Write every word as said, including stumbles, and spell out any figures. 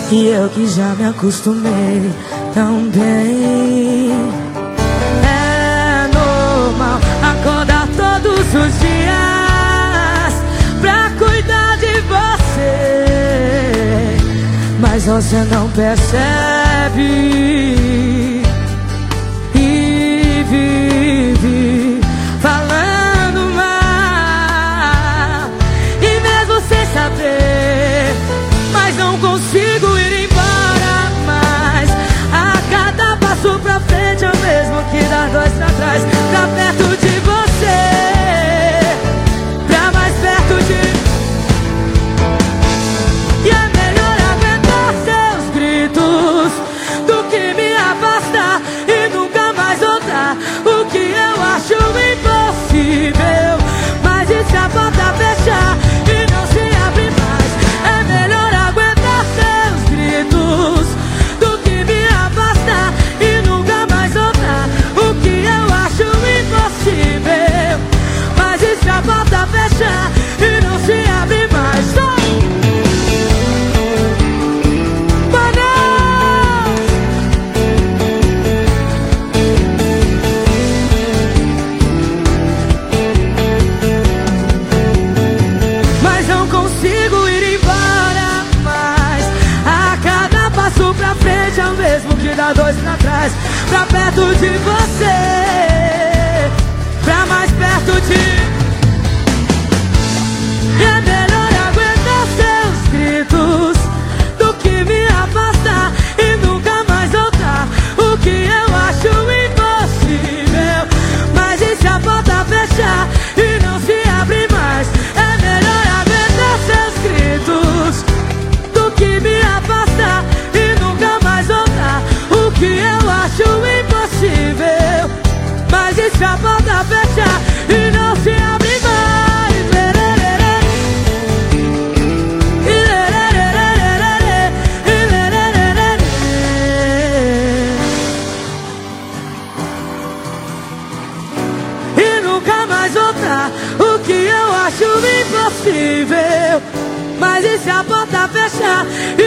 E eu que já me acostumei tão bem. É normal acordar todos os dias pra cuidar de você, mas você não percebe e vive falando mal. E mesmo sem saber, mas não consigo ir embora mais. A cada passo pra frente é o mesmo que dar dois pra trás. Pra perto de você, pra mais perto de... E é melhor aguentar seus gritos do que me afastar e nunca mais voltar. O que eu acho impossível, mas e se a porta fechar e não se abre mais? É melhor aguentar seus gritos do que me afastar e nunca mais voltar. O que eu acho impossível, mas e se a porta fechar e não se abre mais? Mas não consigo ir embora mais. A cada passo pra frente é o mesmo que dá dois pra trás. Pra perto de você, pra mais perto de... E é melhor aguentar seus gritos do que me afastar e nunca mais voltar. O que eu acho impossível, mas e se a porta fechar e não se abre mais? É melhor aguentar seus gritos do que me afastar e nunca mais voltar. O que eu acho impossível, mas e se a porta fechar e não se abre mais? E nunca mais voltar. O que eu acho impossível, mas e se a porta fechar